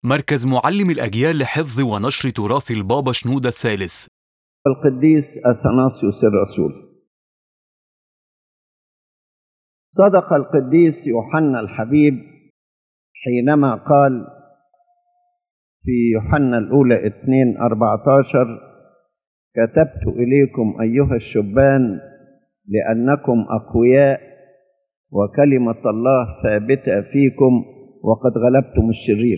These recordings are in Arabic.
مركز معلم الأجيال لحفظ ونشر تراث البابا شنودة الثالث. القديس أثناسيوس الرسول. صدق القديس يوحنا الحبيب حينما قال في يوحنا الأولى 2:14: كتبت إليكم أيها الشبان لأنكم أقوياء وكلمة الله ثابتة فيكم وقد غلبتم الشرير.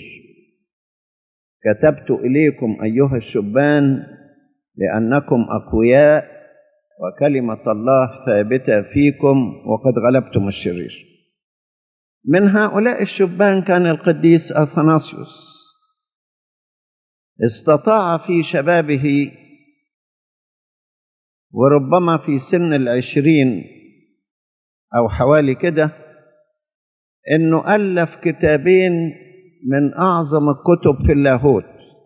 كتبت إليكم أيها الشبان لأنكم أقوياء وكلمة الله ثابتة فيكم وقد غلبتم الشرير. من هؤلاء الشبان كان القديس أثناسيوس. استطاع في شبابه وربما في سن 20 أو حوالي كده إنه ألف كتابين من أعظم الكتب في اللاهوت: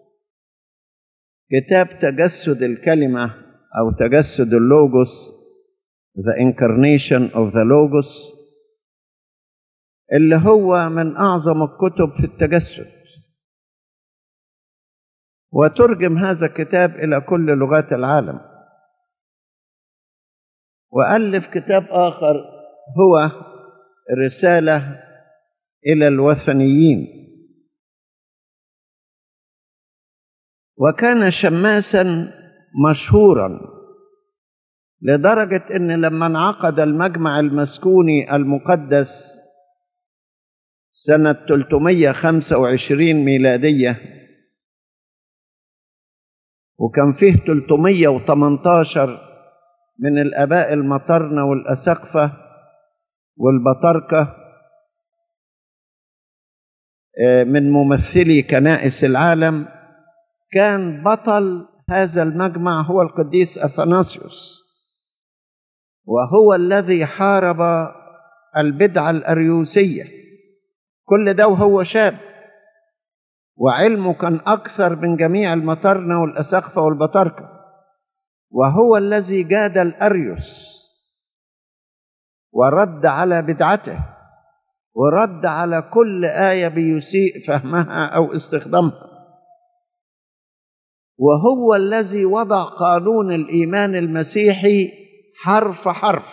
كتاب تجسد الكلمة أو تجسد اللوجوس The Incarnation of the Logos، اللي هو من أعظم الكتب في التجسد، وترجم هذا الكتاب إلى كل لغات العالم. وألف كتاب آخر هو رسالة إلى الوثنيين. وكان شماسا مشهورا لدرجة أن لما انعقد المجمع المسكوني المقدس سنة 325 ميلادية، وكان فيه 318 من الآباء المطرنة والأسقفة والبطاركة من ممثلي كنائس العالم، كان بطل هذا المجمع هو القديس أثناسيوس، وهو الذي حارب البدعة الأريوسية. كل ده وهو شاب، وعلمه كان أكثر من جميع المطرنة والأسقفة والبطاركة، وهو الذي جاد الأريوس ورد على بدعته ورد على كل آية بيسيء فهمها أو استخدامها، وهو الذي وضع قانون الإيمان المسيحي حرف حرف.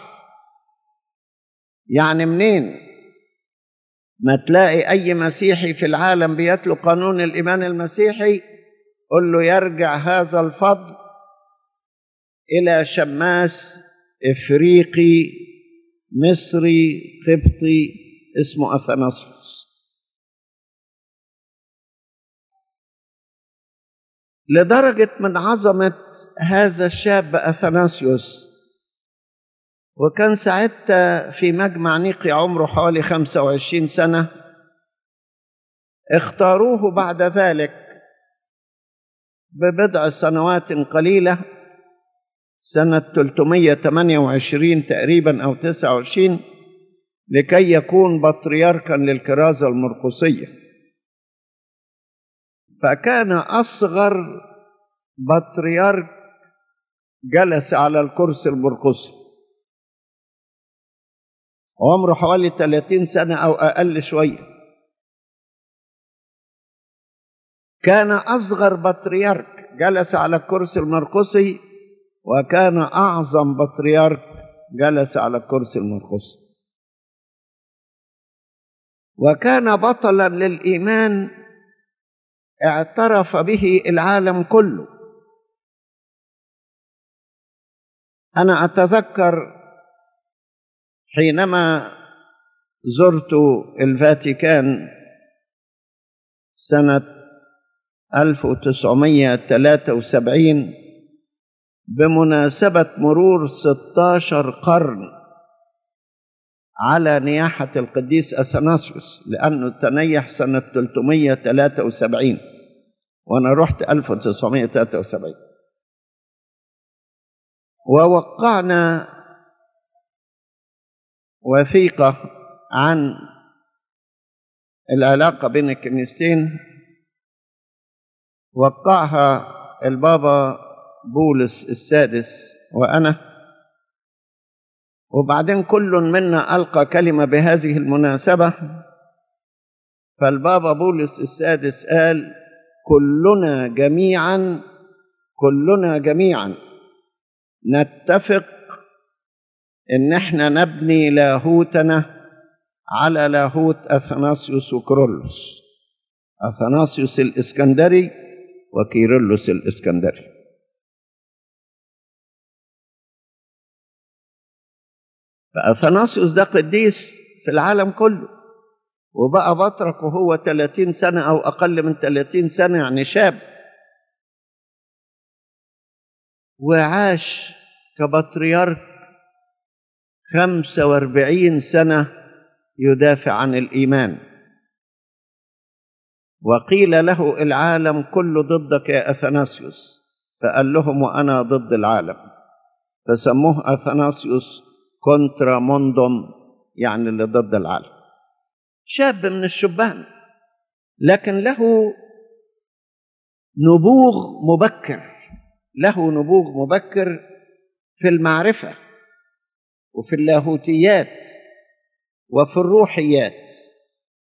يعني منين ما تلاقي أي مسيحي في العالم بيتلو قانون الإيمان المسيحي، قل له يرجع هذا الفضل إلى شماس إفريقي مصري قبطي اسمه أثناسيوس. لدرجة من عظمة هذا الشاب أثناسيوس، وكان ساعتها في مجمع نيقيا عمره حوالي 25 سنة، اختاروه بعد ذلك ببضع سنوات قليلة سنة 328 تقريبا أو 29 لكي يكون بطريركا للكرازة المرقسية. فكان أصغر بطريرك جلس على الكرسي المرقسي، عمره حوالي 30 سنة أو أقل شوية. كان أصغر بطريرك جلس على الكرسي المرقسي، وكان أعظم بطريرك جلس على الكرسي المرقسي. وكان بطلا للإيمان اعترف به العالم كله. أنا أتذكر حينما زرت الفاتيكان سنة 1973 بمناسبة مرور 16 قرن على نياحة القديس أثناسيوس، لأنه تنيح سنة 373 وأنا رحت 1973. ووقعنا وثيقة عن العلاقة بين الكنيستين، وقعها البابا بولس السادس وأنا، وبعدين كل منا ألقى كلمة بهذه المناسبة، فالبابا بولس السادس قال كلنا جميعا نتفق ان احنا نبني لاهوتنا على لاهوت اثناسيوس وكيرلس، اثناسيوس الاسكندري وكيرلس الاسكندري. فاثناسيوس ده قديس في العالم كله، وبقى بطرك وهو 30 سنة أو أقل من 30 سنة، يعني شاب، وعاش كبطريرك 45 سنة يدافع عن الإيمان. وقيل له العالم كله ضدك يا أثناسيوس، فقال لهم وأنا ضد العالم، فسموه أثناسيوس كونترا موندوم، يعني اللي ضد العالم. شاب من الشبان، لكن له نبوغ مبكر في المعرفة وفي اللاهوتيات وفي الروحيات.